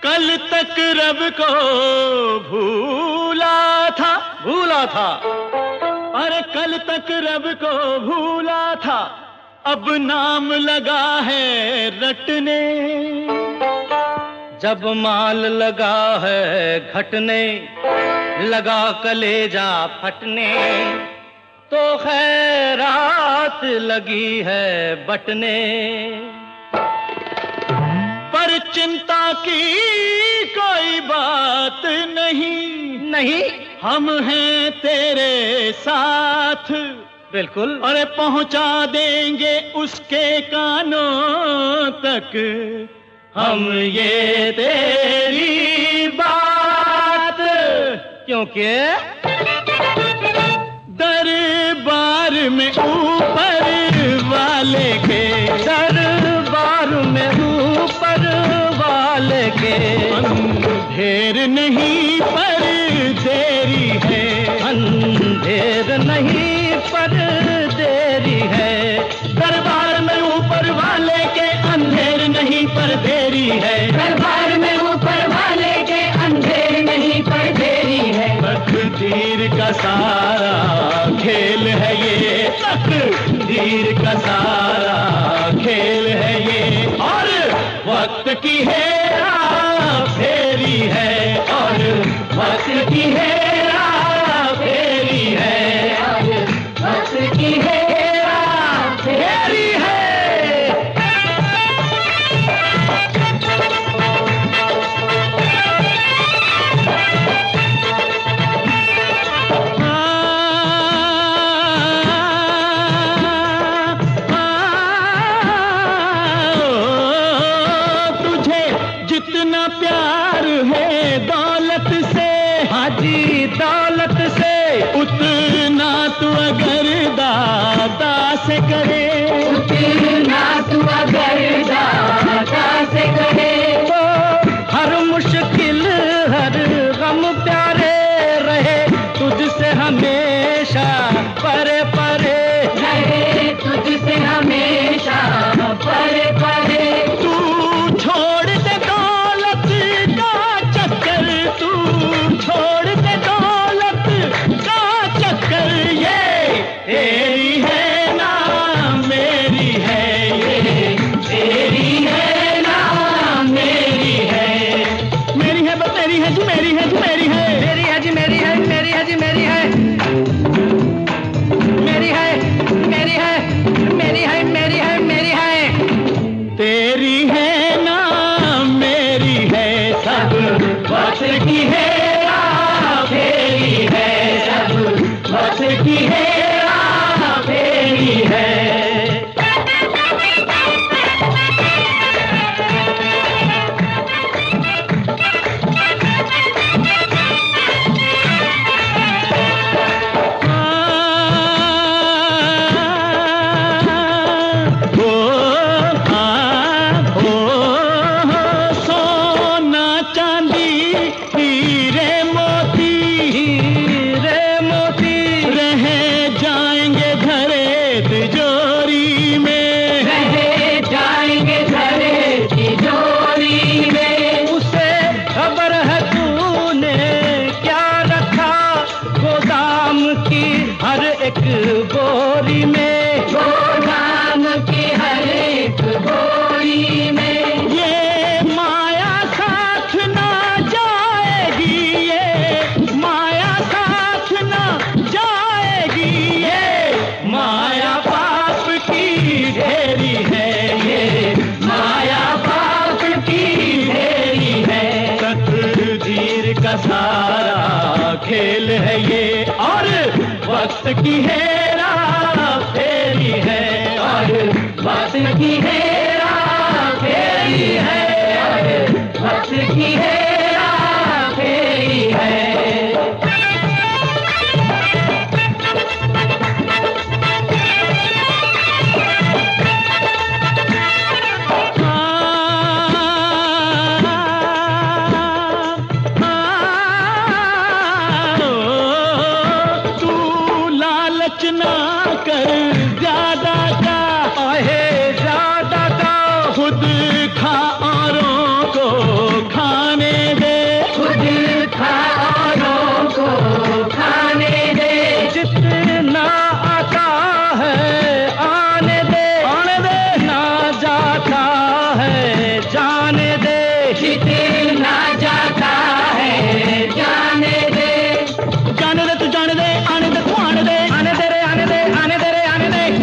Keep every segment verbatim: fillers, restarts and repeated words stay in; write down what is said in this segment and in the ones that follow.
कल तक रब को भूला था, भूला था, अरे कल तक रब को भूला था, अब नाम लगा है रटने। जब माल लगा है घटने, लगा कलेजा फटने, तो खैरात लगी है बटने। पर चिंता की कोई बात नहीं, नहीं, हम हैं तेरे साथ, बिल्कुल, अरे पहुंचा देंगे उसके कानों तक हम ये तेरी बात। क्योंकि दरबार में ऊपर वाले के, दरबार में ऊपर वाले के अंधेर नहीं पर देरी है, अंधेर नहीं पर देरी है। दरबार में ऊपर वाले के अंधेर नहीं पर देरी है, दरबार में ऊपर वाले के अंधेर नहीं पर देरी है। तकदीर का सारा खेल है ये, तकदीर का सारा खेल है ये, और वक्त की हेरा फेरी है, और वक्त की हेरा फेरी है, और वक्त की हेरा फेरी है। जितना प्यार है दौलत से, हाजी दौलत से, उतना तू अगर दाता से करे, उतना तू अगर दाता से करे, तो हर मुश्किल हर गम प्यारे रहे तुझसे हमेशा परे परे रहे, तुझसे हमेशा परे परे। तू छोड़ दे दौलत का चक्कर, तू छोड़ दे दौलत का चक्कर, ये तेरी है ना मेरी है, ये तेरी है ना मेरी है, मेरी है बस मेरी है जी, मेरी है जी, मेरी है, मेरी है जी, मेरी है, मेरी है जी, मेरी है, मेरी है, मेरी है, मेरी है, मेरी है, मेरी है। तेरी है ना मेरी है, सब वक्त की हेरा फेरी है, सब वक्त की हेरा फेरी है। एक बोरी में, गोदाम की हर एक बोरी में, ये माया साथ ना जाएगी, ये माया साथ ना जाएगी, ये माया पाप की ढेरी है, ये माया पाप की ढेरी है। तकदीर का सारा खेल है ये, और वक्त की हेरा फेरी है, और वक्त की हेरा फेरी है, और वक्त की हेरा फेरी है। ना कर ज्यादा का, आहे ज्यादा का, खुद खा औरों को खाने जितना जाता है जाने दे, जाने दे तू जाने दे, आने दे तू आने दे, आने दे रे आने दे, आने दे रे आने दे,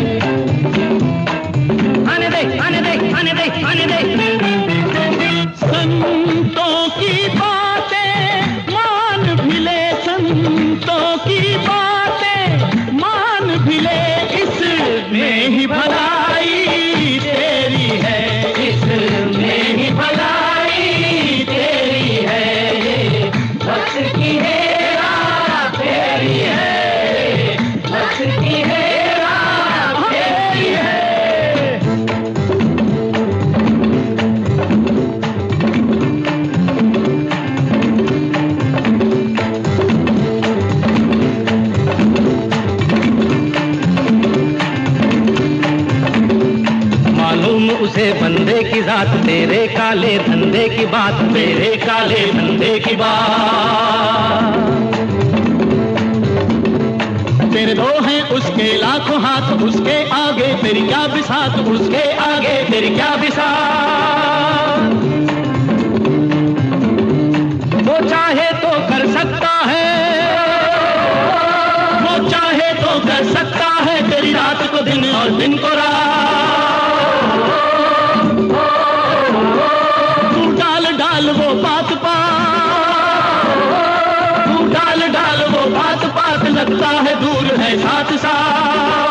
आने दे आने दे आने दे आने दे। संतों की बातें मान भी ले, संतों की बातें मान भी ले, इसमें ही भलाई तेरी है, इसमें ही भलाई तेरी है, बस की हेरा तेरी है, बस की हेरा तेरी है। मालूम उसे बंदे की जात, तेरे काले धंधे की बात, तेरे काले धंधे की बात। तेरे दो हैं उसके लाखों हाथ, उसके आगे तेरी क्या बिसात, उसके आगे तेरी क्या बिसात। वो चाहे तो कर सकता है, वो चाहे तो कर सकता है, तेरी रात को दिन और दिन को रात। तू डाल डाल वो बात पात, तू डाल डाल वो बात पात, लगता है दूर है साथ साथ।